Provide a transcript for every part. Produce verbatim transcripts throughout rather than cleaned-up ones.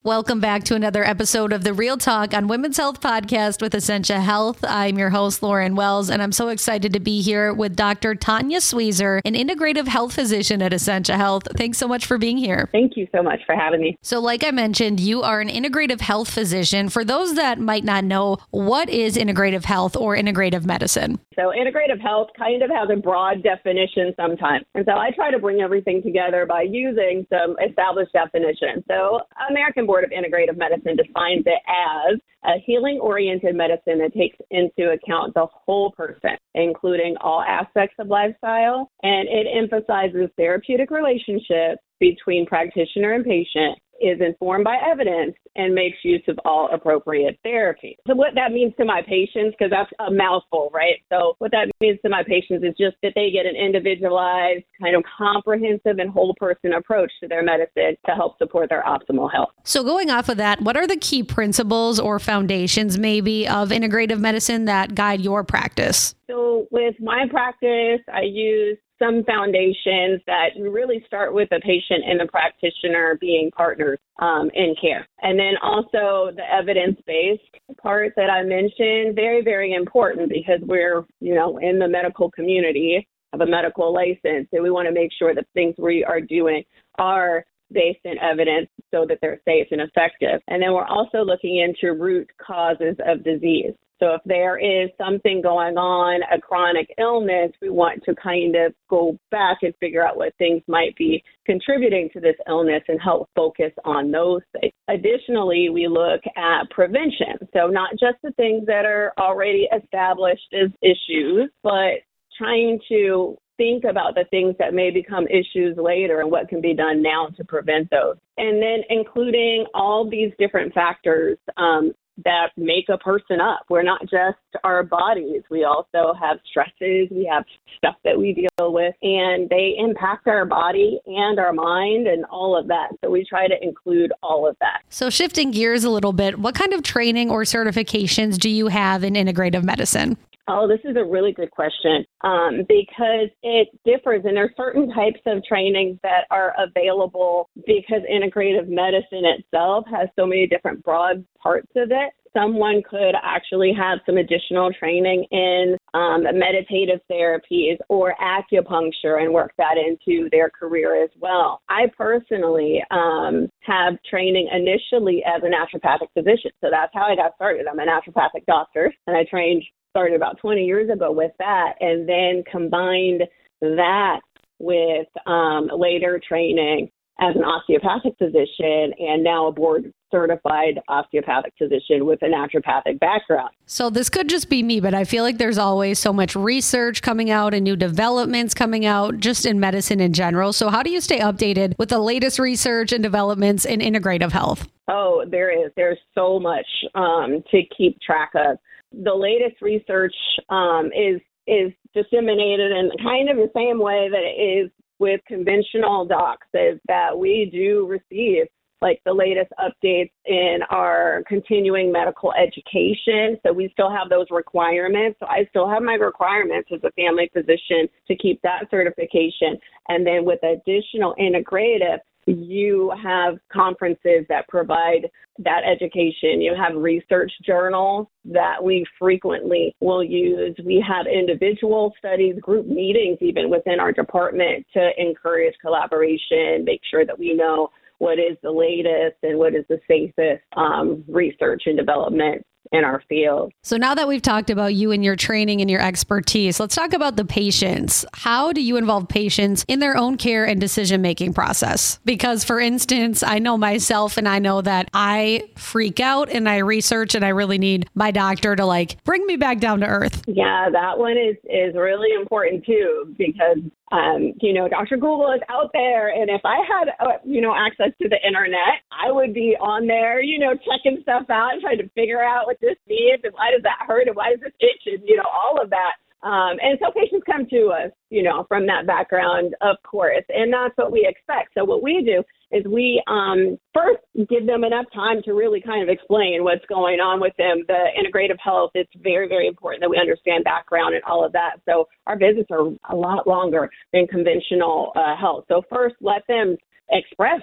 Welcome back to another episode of the Real Talk on Women's Health Podcast with Essentia Health. I'm your host, Lauren Wells, and I'm so excited to be here with Doctor Tanya Sweezer, an integrative health physician at Essentia Health. Thanks so much for being here. Thank you so much for having me. So like I mentioned, you are an integrative health physician. For those that might not know, what is integrative health or integrative medicine? So integrative health kind of has a broad definition sometimes. And so I try to bring everything together by using some established definitions. So American Board of Integrative Medicine defines it as a healing-oriented medicine that takes into account the whole person, including all aspects of lifestyle, and it emphasizes therapeutic relationships between practitioner and patient, is informed by evidence, and makes use of all appropriate therapy. So what that means to my patients, because that's a mouthful, right? So what that means to my patients is just that they get an individualized, kind of comprehensive and whole person approach to their medicine to help support their optimal health. So going off of that, what are the key principles or foundations maybe of integrative medicine that guide your practice? So with my practice, I use some foundations that really start with the patient and the practitioner being partners um, in care. And then also the evidence-based part that I mentioned, very, very important because we're, you know, in the medical community, have a medical license, and we want to make sure that things we are doing are based in evidence so that they're safe and effective. And then we're also looking into root causes of disease. So if there is something going on, a chronic illness, we want to kind of go back and figure out what things might be contributing to this illness and help focus on those things. Additionally, we look at prevention. So not just the things that are already established as issues, but trying to think about the things that may become issues later and what can be done now to prevent those. And then including all these different factors um, that make a person up. We're not just our bodies. We also have stresses. We have stuff that we deal with, and they impact our body and our mind and all of that. So we try to include all of that. So shifting gears a little bit, what kind of training or certifications do you have in integrative medicine? Oh, this is a really good question um, because it differs, and there are certain types of trainings that are available because integrative medicine itself has so many different broad parts of it. Someone could actually have some additional training in um, meditative therapies or acupuncture and work that into their career as well. I personally um, have training initially as a naturopathic physician, so that's how I got started. I'm a naturopathic doctor, and I trained started about twenty years ago with that, and then combined that with um, later training as an osteopathic physician and now a board certified osteopathic physician with a naturopathic background. So this could just be me, but I feel like there's always so much research coming out and new developments coming out just in medicine in general. So how do you stay updated with the latest research and developments in integrative health? Oh, there is. There's so much um, to keep track of. The latest research um, is is disseminated in kind of the same way that it is with conventional docs, is that we do receive like the latest updates in our continuing medical education. So we still have those requirements. So I still have my requirements as a family physician to keep that certification. And then with additional integrative, you have conferences that provide that education. You have research journals that we frequently will use. We have individual studies, group meetings even within our department to encourage collaboration, make sure that we know what is the latest and what is the safest um, research and development in our field. So now that we've talked about you and your training and your expertise, let's talk about the patients. How do you involve patients in their own care and decision-making process? Because for instance, I know myself and I know that I freak out and I research and I really need my doctor to like bring me back down to earth. Yeah, that one is, is really important too, because Um, you know, Doctor Google is out there, and if I had, uh, you know, access to the internet, I would be on there, you know, checking stuff out and trying to figure out what this means and why does that hurt and why does this itch and, you know, all of that. Um, and so patients come to us, you know, from that background, of course, and that's what we expect. So what we do is we um, first give them enough time to really kind of explain what's going on with them. The integrative health, it's very, very important that we understand background and all of that. So our visits are a lot longer than conventional uh, health. So first, let them express,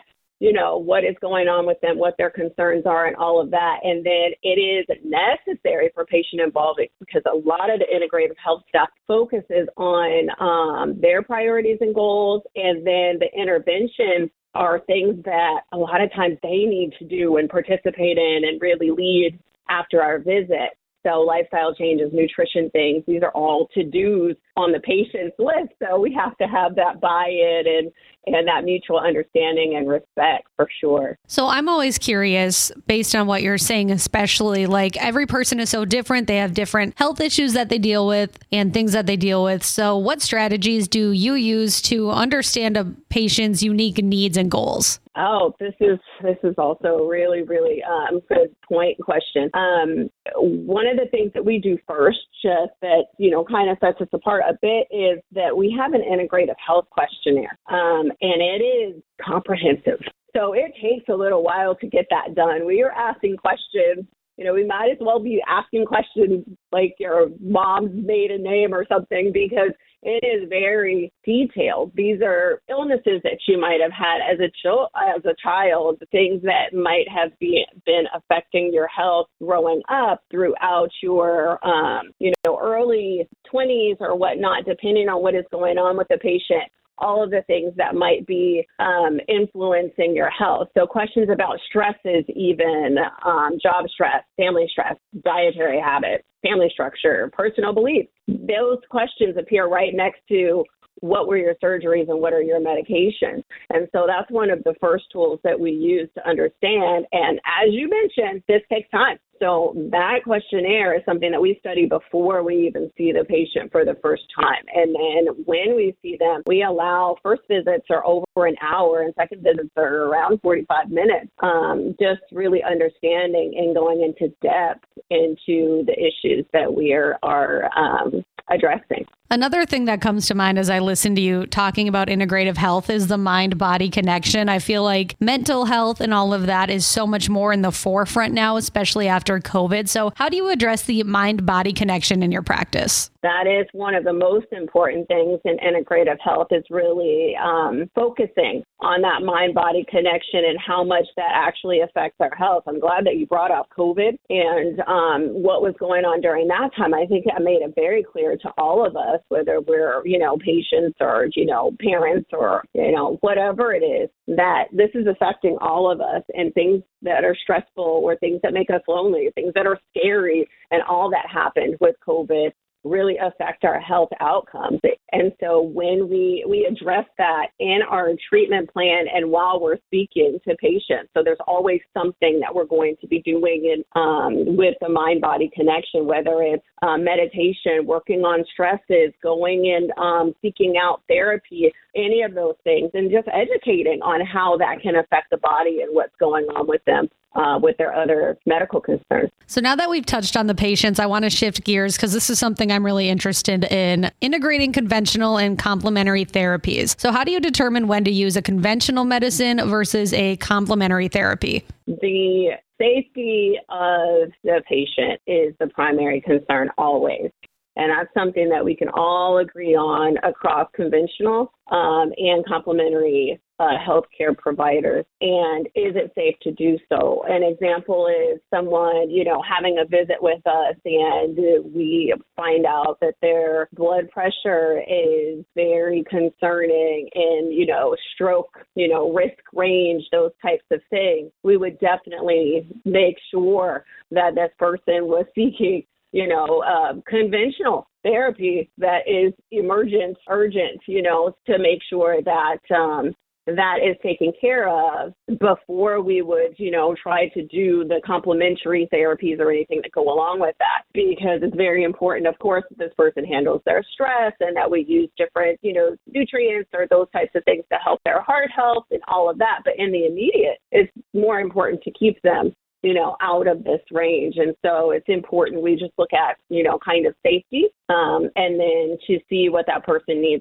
you know, what is going on with them, what their concerns are, and all of that. And then it is necessary for patient involvement because a lot of the integrative health staff focuses on um, their priorities and goals, and then the interventions are things that a lot of times they need to do and participate in and really lead after our visit. So lifestyle changes, nutrition things, these are all to-dos on the patient's list. So we have to have that buy-in and, and that mutual understanding and respect for sure. So I'm always curious, based on what you're saying, especially like every person is so different. They have different health issues that they deal with and things that they deal with. So what strategies do you use to understand a patient's unique needs and goals? Oh, this is this is also really, really um, good point question. Um, one of the things that we do first, just that, you know, kind of sets us apart a bit, is that we have an integrative health questionnaire, um, and it is comprehensive. So it takes a little while to get that done. We are asking questions. You know, we might as well be asking questions like your mom's maiden name or something, because it is very detailed. These are illnesses that you might have had as a ch- as a child, things that might have be, been affecting your health growing up throughout your, um, you know, early twenties or whatnot, depending on what is going on with the patient. All of the things that might be um, influencing your health. So questions about stresses, even um, job stress, family stress, dietary habits, family structure, personal beliefs. Those questions appear right next to what were your surgeries and what are your medications. And so that's one of the first tools that we use to understand. And as you mentioned, this takes time. So that questionnaire is something that we study before we even see the patient for the first time. And then when we see them, we allow first visits are over an hour and second visits are around forty-five minutes, um, just really understanding and going into depth into the issues that we are, are um, addressing. Another thing that comes to mind as I listen to you talking about integrative health is the mind-body connection. I feel like mental health and all of that is so much more in the forefront now, especially after COVID. So how do you address the mind-body connection in your practice? That is one of the most important things in integrative health, is really um, focusing on that mind-body connection and how much that actually affects our health. I'm glad that you brought up COVID and um, what was going on during that time. I think that made it very clear to all of us, whether we're, you know, patients or, you know, parents or, you know, whatever it is, that this is affecting all of us, and things that are stressful or things that make us lonely, things that are scary, and all that happened with COVID really affect our health outcomes. And so when we, we address that in our treatment plan and while we're speaking to patients, so there's always something that we're going to be doing in, um, with the mind-body connection, whether it's um, meditation, working on stresses, going and um, seeking out therapy, any of those things, and just educating on how that can affect the body and what's going on with them. Uh, with their other medical concerns. So now that we've touched on the patients, I want to shift gears because this is something I'm really interested in, integrating conventional and complementary therapies. So how do you determine when to use a conventional medicine versus a complementary therapy? The safety of the patient is the primary concern always. And that's something that we can all agree on across conventional um, and complementary uh, healthcare providers. And is it safe to do so? An example is someone, you know, having a visit with us and we find out that their blood pressure is very concerning and, you know, stroke, you know, risk range, those types of things. We would definitely make sure that this person was seeking you know, uh, conventional therapy that is emergent, urgent, you know, to make sure that um, that is taken care of before we would, you know, try to do the complementary therapies or anything that go along with that. Because it's very important, of course, that this person handles their stress and that we use different, you know, nutrients or those types of things to help their heart health and all of that. But in the immediate, it's more important to keep them you know, out of this range. And so it's important we just look at, you know, kind of safety um, and then to see what that person needs at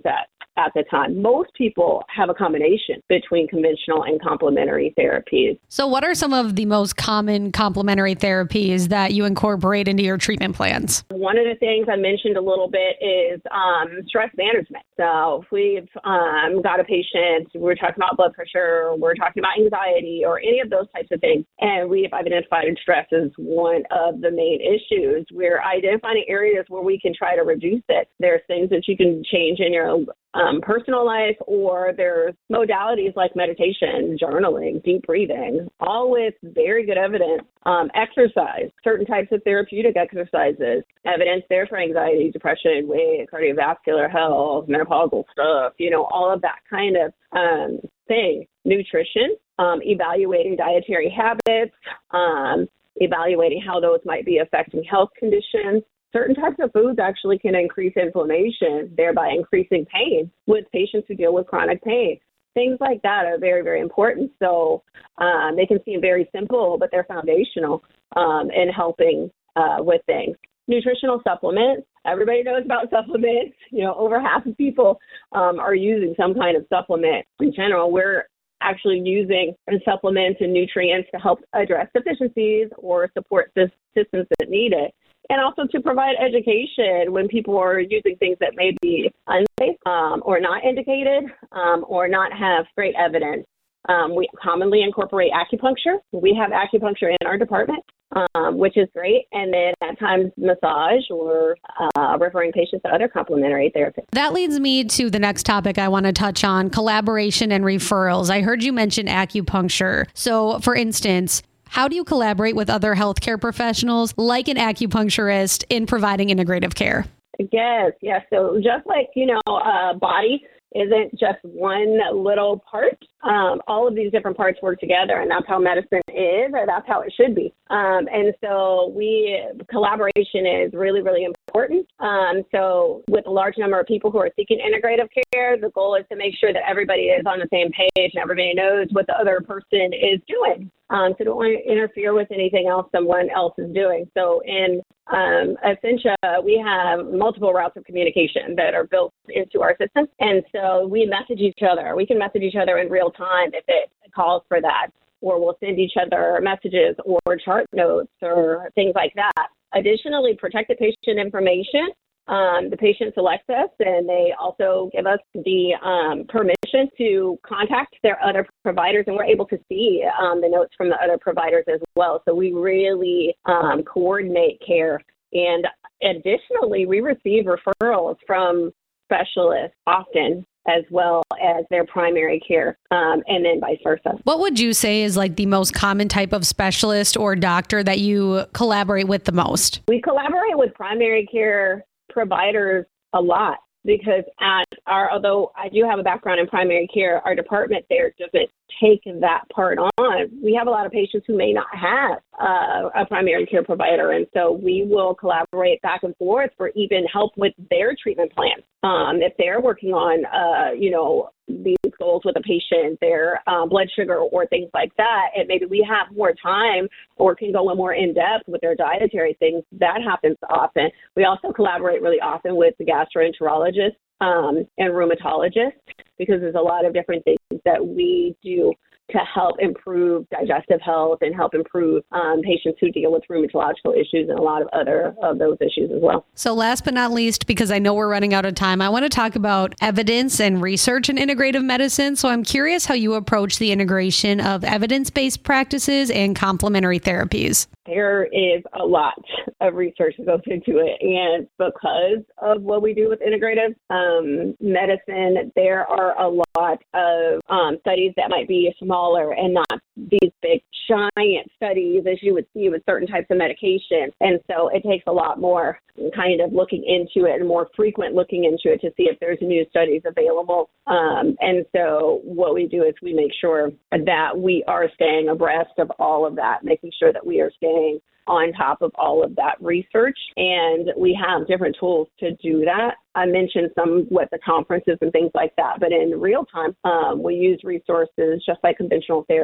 at the time. Most people have a combination between conventional and complementary therapies. So what are some of the most common complementary therapies that you incorporate into your treatment plans? One of the things I mentioned a little bit is um, stress management. So if we've um, got a patient, we're talking about blood pressure, we're talking about anxiety or any of those types of things, and we've identified stress as one of the main issues, we're identifying areas where we can try to reduce it. There's things that you can change in your um, personal life, or there's modalities like meditation, journaling, deep breathing, all with very good evidence. Um, exercise, certain types of therapeutic exercises, evidence there for anxiety, depression, weight, cardiovascular health, menopausal stuff, you know, all of that kind of um, thing. Nutrition, um, evaluating dietary habits, um, evaluating how those might be affecting health conditions. Certain types of foods actually can increase inflammation, thereby increasing pain with patients who deal with chronic pain. Things like that are very, very important. So um, they can seem very simple, but they're foundational um, in helping uh, with things. Nutritional supplements. Everybody knows about supplements. You know, over half of people um, are using some kind of supplement. In general, we're actually using supplements and nutrients to help address deficiencies or support systems that need it. And also to provide education when people are using things that may be unsafe um, or not indicated um, or not have great evidence. Um, we commonly incorporate acupuncture. We have acupuncture in our department, um, which is great. And then at times massage or uh, referring patients to other complementary therapies. That leads me to the next topic I want to touch on, collaboration and referrals. I heard you mention acupuncture. So for instance, how do you collaborate with other healthcare professionals like an acupuncturist in providing integrative care? Yes, yes. So just like, you know, uh, body isn't just one little part. Um, all of these different parts work together, and that's how medicine is, or that's how it should be. Um, and so we collaboration is really, really important. Um, so with a large number of people who are seeking integrative care, the goal is to make sure that everybody is on the same page and everybody knows what the other person is doing. Um, so don't want to interfere with anything else someone else is doing. So in um, Essentia, we have multiple routes of communication that are built into our system. And so we message each other. We can message each other in real time if it calls for that, or we'll send each other messages or chart notes or things like that. Additionally, protected patient information. Um, the patient selects us, and they also give us the um, permission to contact their other providers, and we're able to see um, the notes from the other providers as well. So we really um, coordinate care. And additionally, we receive referrals from specialists often, as well as their primary care, um, and then vice versa. What would you say is like the most common type of specialist or doctor that you collaborate with the most? We collaborate with primary care providers a lot because at our, although I do have a background in primary care, our department there doesn't take that part on. We have a lot of patients who may not have uh, a primary care provider, and so we will collaborate back and forth for even help with their treatment plans. Um, if they're working on, uh, you know, these goals with a patient, their uh, blood sugar or things like that, and maybe we have more time or can go in more in depth with their dietary things, that happens often. We also collaborate really often with the gastroenterologist um, and rheumatologist because there's a lot of different things that we do to help improve digestive health and help improve um, patients who deal with rheumatological issues and a lot of other of those issues as well. So last but not least, because I know we're running out of time, I want to talk about evidence and research in integrative medicine. So I'm curious how you approach the integration of evidence-based practices and complementary therapies. There is a lot of research that goes into it. And because of what we do with integrative um, medicine, there are a lot of um, studies that might be smaller and not these big, giant studies as you would see with certain types of medication. And so it takes a lot more kind of looking into it and more frequent looking into it to see if there's new studies available. Um, and so what we do is we make sure that we are staying abreast of all of that, making sure that we are staying on top of all of that research. And we have different tools to do that. I mentioned some with the conferences and things like that, but in real time, um, we use resources just like conventional therapies would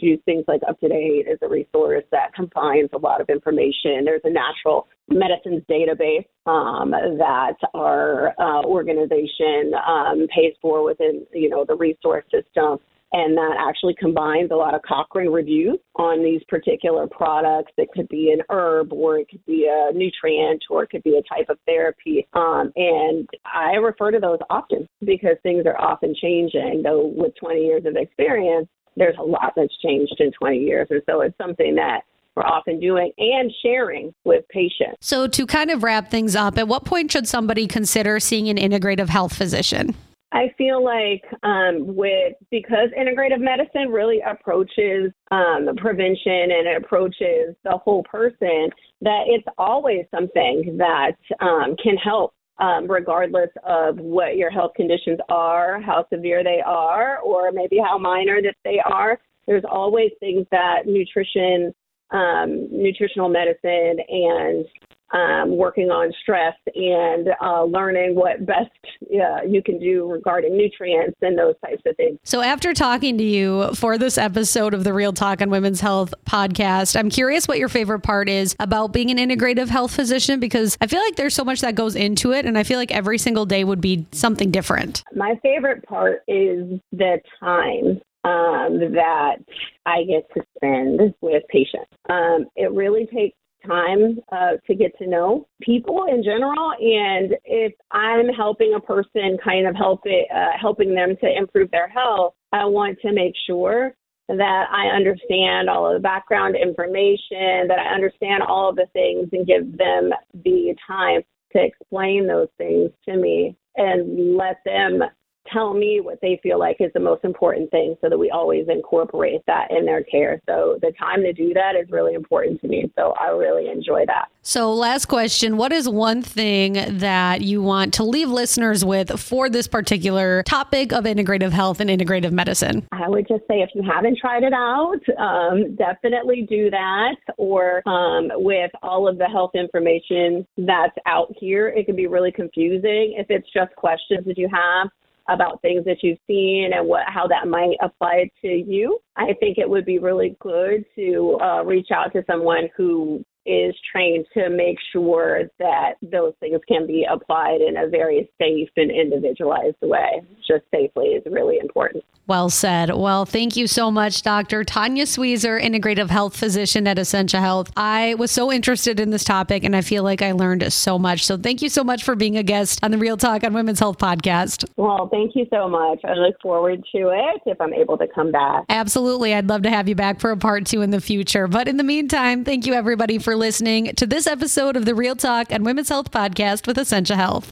use things like UpToDate as a resource that combines a lot of information. There's a natural medicines database um, that our uh, organization um, pays for within, you know, the resource system. And that actually combines a lot of Cochrane reviews on these particular products. It could be an herb, or it could be a nutrient, or it could be a type of therapy. Um, and I refer to those often because things are often changing. Though with twenty years of experience, there's a lot that's changed in twenty years. And so it's something that we're often doing and sharing with patients. So to kind of wrap things up, at what point should somebody consider seeing an integrative health physician? I feel like um, with because integrative medicine really approaches um, prevention and it approaches the whole person, that it's always something that um, can help um, regardless of what your health conditions are, how severe they are, or maybe how minor that they are. There's always things that nutrition, um, nutritional medicine and Um, working on stress and uh, learning what best uh, you can do regarding nutrients and those types of things. So after talking to you for this episode of the Real Talk on Women's Health podcast, I'm curious what your favorite part is about being an integrative health physician, because I feel like there's so much that goes into it, and I feel like every single day would be something different. My favorite part is the time um, that I get to spend with patients. Um, it really takes time uh, to get to know people in general, and if I'm helping a person kind of help it, uh, helping them to improve their health, I want to make sure that I understand all of the background information, that I understand all of the things and give them the time to explain those things to me and let them tell me what they feel like is the most important thing so that we always incorporate that in their care. So the time to do that is really important to me. So I really enjoy that. So last question, what is one thing that you want to leave listeners with for this particular topic of integrative health and integrative medicine? I would just say if you haven't tried it out, um, definitely do that. Or um, with all of the health information that's out here, it can be really confusing if it's just questions that you have about things that you've seen and what how that might apply to you. I think it would be really good to uh, reach out to someone who is trained to make sure that those things can be applied in a very safe and individualized way. Just safely is really important. Well said. Well, thank you so much, Doctor Tanya Sweezer, integrative health physician at Essentia Health. I was so interested in this topic, and I feel like I learned so much. So thank you so much for being a guest on the Real Talk on Women's Health podcast. Well, thank you so much. I look forward to it if I'm able to come back. Absolutely. I'd love to have you back for a part two in the future. But in the meantime, thank you everybody for listening to this episode of the Real Talk on Women's Health podcast with Essentia Health.